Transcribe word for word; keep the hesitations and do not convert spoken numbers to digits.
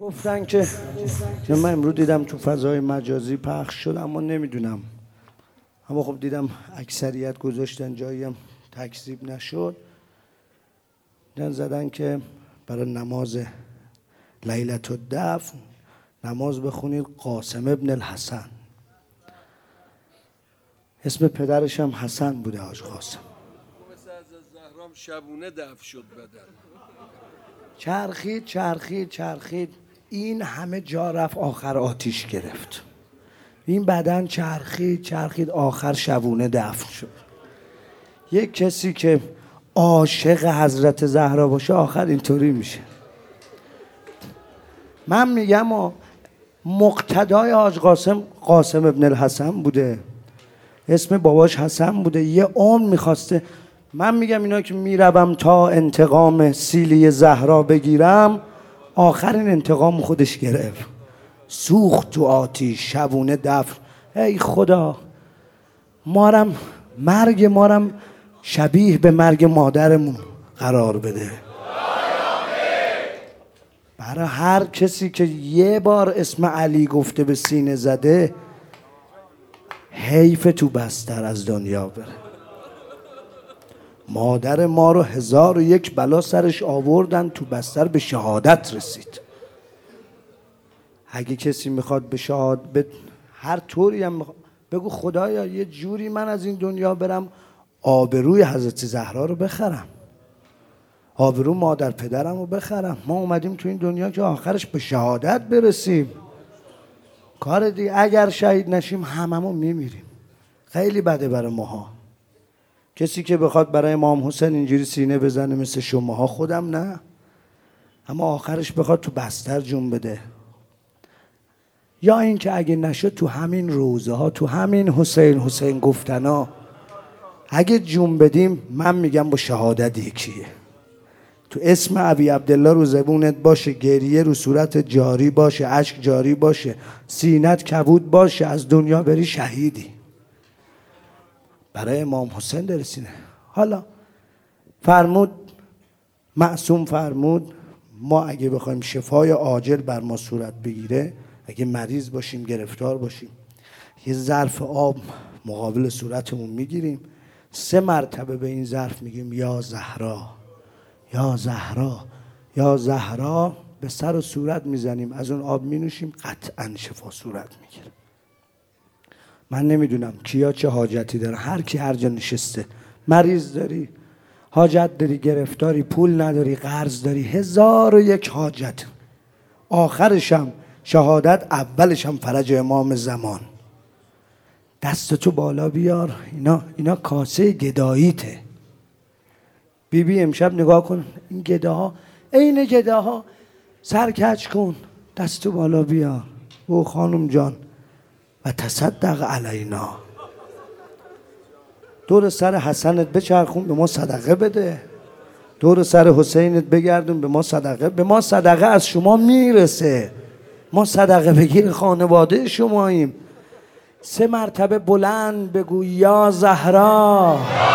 گفتن که من امروز دیدم تو فضای مجازی پخش شد، اما نمیدونم، اما خب دیدم اکثریت گذاشتن، جایی هم تکذیب نشد. دیدن زدن که برای نماز لیلة الدفن نماز بخونید قاسم ابن الحسن. اسم پدرش هم حسن بوده، حاج قاسم. مثل از زهرام شبونه دفن شد بدن. چرخید چرخید چرخید این همه جا رفت، آخر آتیش گرفت. این بدن چرخید چرخید آخر شبونه دفن شد. یک کسی که عاشق حضرت زهرا باشه آخر اینطوری میشه. من میگم مقتدای حاج قاسم قاسم ابن الحسن بوده، اسم باباش حسن بوده، یه عمر میخواسته. من میگم اینا که میروم تا انتقام سیلی زهرا بگیرم، آخرین انتقام خودش گرفت، سوخت تو آتیش شبونه دفن. ای خدا، مارم مرگ مارم شبیه به مرگ مادرمون قرار بده. برای هر کسی که یه بار اسم علی گفته به سینه زده، حیف تو بستر از دنیا بره. مادر ما رو هزار و یک بلا سرش آوردن، تو بستر به شهادت رسید. اگه کسی میخواد به شهادت به هر طوری هم میخواد، بگو خدایا یه جوری من از این دنیا برم آبروی حضرت زهرا رو بخرم، آبرو مادر پدرم رو بخرم. ما اومدیم تو این دنیا که آخرش به شهادت برسیم. کار دیگه اگر شهید نشیم هممون میمیریم. خیلی بده برای ماها. کسی که بخواد برای امام حسین اینجوری سینه بزنه مثل شماها، خودم نه، اما آخرش بخواد تو بستر جون بده. یا این که اگه نشد تو همین روزه ها، تو همین حسین حسین گفتنا اگه جون بدیم، من میگم با شهادت یکیه. تو اسم ابی عبدالله رو زبونت باشه، گریه رو صورت جاری باشه، اشک جاری باشه، سینت کبود باشه، از دنیا بری شهیدی. برای امام حسین درسینه. حالا فرمود معصوم فرمود ما اگه بخوایم شفای عاجل بر ما صورت بگیره، اگه مریض باشیم گرفتار باشیم، یه ظرف آب مقابل صورتمون میگیریم، سه مرتبه به این ظرف میگیم یا زهرا یا زهرا یا زهرا، به سر و صورت میزنیم، از اون آب مینوشیم، قطعا شفا صورت میگیره. من نمیدونم کیا چه حاجتی داره، هر کی هر جا نشسته، مریض داری، حاجت داری، گرفتاری، پول نداری، قرض داری، هزار و یک حاجت، آخرشم شهادت، اولشم فرج امام زمان. دستتو بالا بیار، اینا اینا کاسه گداییته. بی بی امشب نگاه کن، این گداها عین گداها، سرکج کن، دستو بالا بیار او خانم جان و تصدق علینا. دور سر حسنت بچرخون، به ما صدقه بده. دور سر حسینت بگردون، به ما صدقه. به ما صدقه از شما میرسه، ما صدقه بگیر خانواده شماییم. سه مرتبه بلند بگو یا زهرا